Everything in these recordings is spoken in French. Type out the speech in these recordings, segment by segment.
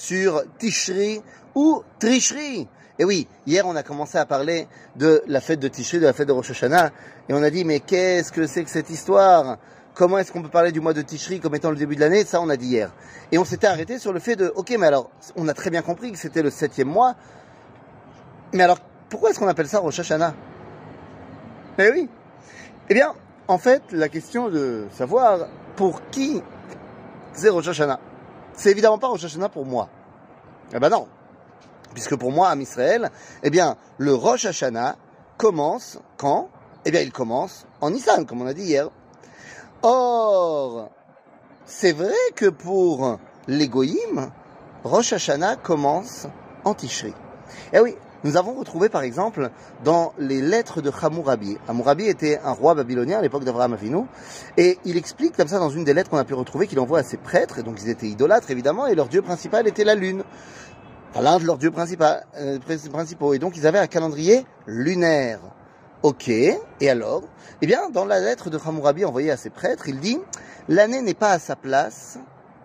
sur Tishri ou Trishri. Et oui, hier on a commencé à parler de la fête de Tishri, de la fête de Rosh Hashanah, et on a dit mais qu'est-ce que c'est que cette histoire? Comment est-ce qu'on peut parler du mois de Tishri comme étant le début de l'année? Ça on a dit hier. Et on s'était arrêté sur le fait de, ok mais alors, on a très bien compris que c'était le 7e mois, mais alors pourquoi est-ce qu'on appelle ça Rosh Hashanah? Eh oui. Eh bien, en fait, la question de savoir pour qui c'est Rosh Hashanah, c'est évidemment pas Rosh Hashanah pour moi. Eh ben non. Puisque pour moi, à Israël, eh bien, le Rosh Hashanah commence quand? Eh bien, il commence en Nissan, comme on a dit hier. Or, c'est vrai que pour les Goïm, Rosh Hashanah commence en Tishri. Eh oui, nous avons retrouvé par exemple dans les lettres de Hammurabi. Hammurabi était un roi babylonien à l'époque d'Avraham Avinu, et il explique comme ça dans une des lettres qu'on a pu retrouver qu'il envoie à ses prêtres, et donc ils étaient idolâtres évidemment, et leur dieu principal était la lune. Enfin, l'un de leurs dieux principaux. Et donc, ils avaient un calendrier lunaire. Ok. Et alors? Eh bien, dans la lettre de Hammurabi envoyée à ses prêtres, il dit, l'année n'est pas à sa place.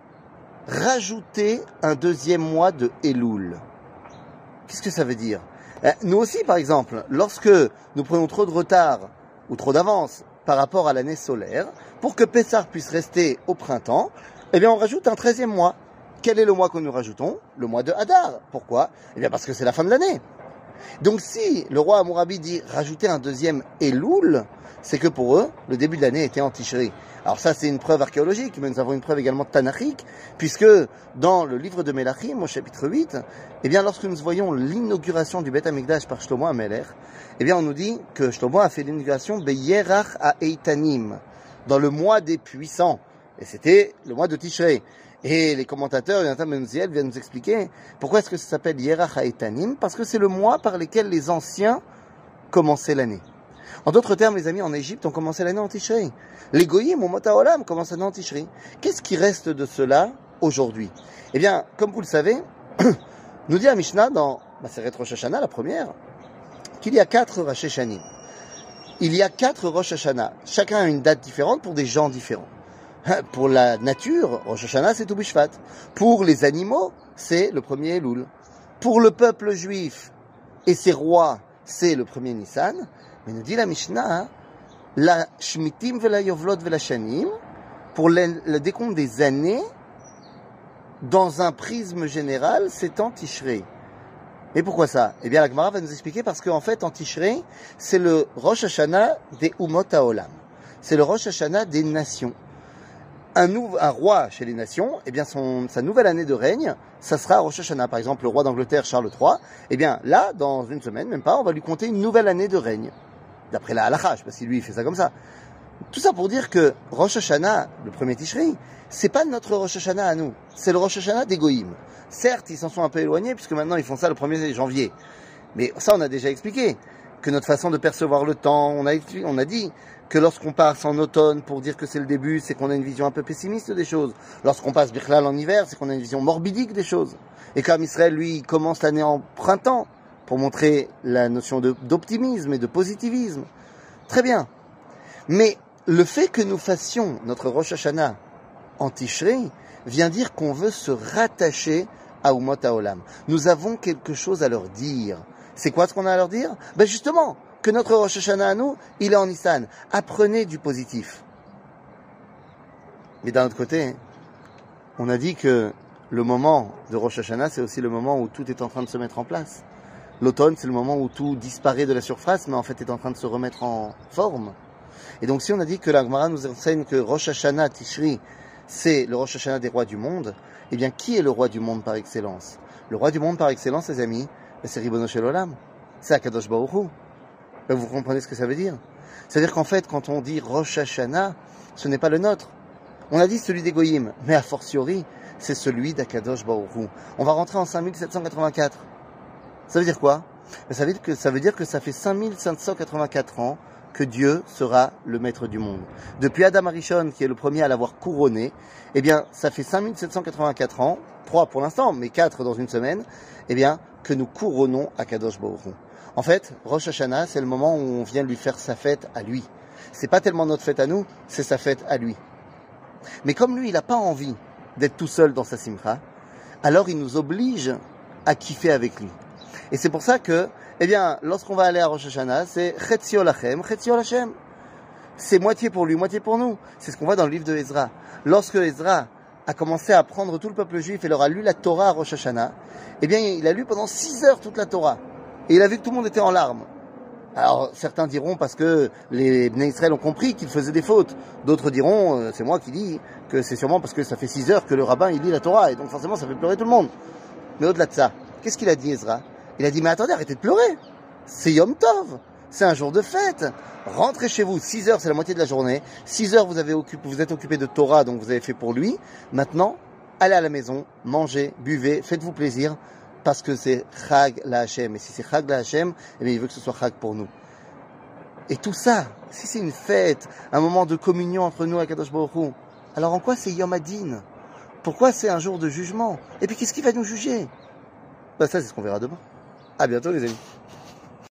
Rajoutez un 2e mois de Elul. Qu'est-ce que ça veut dire? Nous aussi, par exemple, lorsque nous prenons trop de retard ou trop d'avance par rapport à l'année solaire, pour que Pessah puisse rester au printemps, eh bien, on rajoute un 13e mois. Quel est le mois que nous rajoutons? Le mois de Hadar. Pourquoi? Eh bien parce que c'est la fin de l'année. Donc si le roi Hammurabi dit rajouter un 2e Elul, c'est que pour eux, le début de l'année était en Tishri. Alors ça c'est une preuve archéologique, mais nous avons une preuve également tanachique, puisque dans le livre de Melachim, au chapitre 8, eh bien lorsque nous voyons l'inauguration du Beth Amikdash par Shlomo HaMelech, eh bien on nous dit que Shlomo a fait l'inauguration Beyerach HaEitanim, dans le mois des puissants. Et c'était le mois de Tishrei. Et les commentateurs, Yonatan Ben Uziel, viennent nous expliquer pourquoi est-ce que ça s'appelle Yerach HaEtanim, parce que c'est le mois par lequel les anciens commençaient l'année. En d'autres termes, les amis, en Égypte, on commençait l'année en Tishri. Les Goïm, au Mota Olam, commencent l'année en Tishri. Qu'est-ce qui reste de cela aujourd'hui? Eh bien, comme vous le savez, nous dit la Mishnah dans Maseret Rosh Hashanah, la première, qu'il y a 4 Rosh Hashanah. Il y a 4 Rosh Hashanah. Chacun a une date différente pour des gens différents. Pour la nature, Rosh Hashanah, c'est Tou B'Shvat. Pour les animaux, c'est le 1er Elul. Pour le peuple juif et ses rois, c'est le 1er Nissan. Mais nous dit la Mishnah, la Shmitim vela Yovlot vela Shanim, pour le décompte des années, dans un prisme général, c'est en Tishrei. Et pourquoi ça? Eh bien, la Gemara va nous expliquer parce qu'en fait, en Tishrei, c'est le Rosh Hashanah des Umot HaOlam. C'est le Rosh Hashanah des nations. Un roi chez les nations, eh bien sa nouvelle année de règne, ça sera Rosh Hashanah. Par exemple, le roi d'Angleterre, Charles III, eh bien là, dans une semaine, même pas, on va lui compter une nouvelle année de règne. D'après la halakha, je sais pas si lui il fait ça comme ça. Tout ça pour dire que Rosh Hashanah, le 1er Tishri, c'est pas notre Rosh Hashanah à nous, c'est le Rosh Hashanah des Goïm. Certes, ils s'en sont un peu éloignés, puisque maintenant ils font ça le 1er janvier. Mais ça, on a déjà expliqué, que notre façon de percevoir le temps, on a dit que lorsqu'on passe en automne pour dire que c'est le début, c'est qu'on a une vision un peu pessimiste des choses. Lorsqu'on passe Bichlal en hiver, c'est qu'on a une vision morbidique des choses. Et comme Israël, lui, commence l'année en printemps pour montrer la notion d'optimisme et de positivisme. Très bien. Mais le fait que nous fassions notre Rosh Hashanah en Tishrei vient dire qu'on veut se rattacher à Umot HaOlam. Nous avons quelque chose à leur dire. C'est quoi ce qu'on a à leur dire? Ben justement, que notre Rosh Hashanah à nous, il est en Nissan. Apprenez du positif. Mais d'un autre côté, on a dit que le moment de Rosh Hashanah, c'est aussi le moment où tout est en train de se mettre en place. L'automne, c'est le moment où tout disparaît de la surface, mais en fait est en train de se remettre en forme. Et donc si on a dit que la Gemara nous enseigne que Rosh Hashanah Tishri, c'est le Rosh Hashanah des rois du monde, eh bien qui est le roi du monde par excellence? Le roi du monde par excellence, les amis, c'est Ribono Shel Olam. C'est Akadosh Baruch Hu. Vous comprenez ce que ça veut dire? C'est-à-dire qu'en fait, quand on dit Rosh Hashanah, ce n'est pas le nôtre. On a dit celui des Goïm, mais a fortiori, c'est celui d'Akadosh Baruch Hu. On va rentrer en 5784. Ça veut dire quoi? Ça veut dire que ça fait 5584 ans que Dieu sera le maître du monde. Depuis Adam Arishon, qui est le premier à l'avoir couronné, eh bien, ça fait 5784 ans, 3 pour l'instant, mais 4 dans une semaine, eh bien, que nous couronnons Akadosh Baruch Hu. En fait, Rosh Hashanah, c'est le moment où on vient lui faire sa fête à lui. C'est pas tellement notre fête à nous, c'est sa fête à lui. Mais comme lui, il n'a pas envie d'être tout seul dans sa simcha, alors il nous oblige à kiffer avec lui. Et c'est pour ça que, eh bien, lorsqu'on va aller à Rosh Hashanah, c'est Chetzio Lachem, Chetzio Lachem. C'est moitié pour lui, moitié pour nous. C'est ce qu'on voit dans le livre de Ezra. Lorsque Ezra a commencé à prendre tout le peuple juif et leur a lu la Torah à Rosh Hashanah, eh bien, il a lu pendant 6 heures toute la Torah. Et il a vu que tout le monde était en larmes. Alors, certains diront parce que les Bnei Israël ont compris qu'ils faisaient des fautes. D'autres diront, c'est moi qui dis, que c'est sûrement parce que ça fait 6 heures que le rabbin, il lit la Torah. Et donc, forcément, ça fait pleurer tout le monde. Mais au-delà de ça, qu'est-ce qu'il a dit, Ezra? Il a dit, mais attendez, arrêtez de pleurer. C'est Yom Tov. C'est un jour de fête. Rentrez chez vous. 6 heures, c'est la moitié de la journée. 6 heures, vous êtes occupé de Torah, donc vous avez fait pour lui. Maintenant, allez à la maison, mangez, buvez, faites-vous plaisir, parce que c'est Chag la Hashem. Et si c'est Chag la Hashem, eh bien, il veut que ce soit Chag pour nous. Et tout ça, si c'est une fête, un moment de communion entre nous et Kadosh Baruch Hu, alors en quoi c'est Yom Hadin? Pourquoi c'est un jour de jugement? Et puis qu'est-ce qui va nous juger? Ça, c'est ce qu'on verra demain. À bientôt, les amis.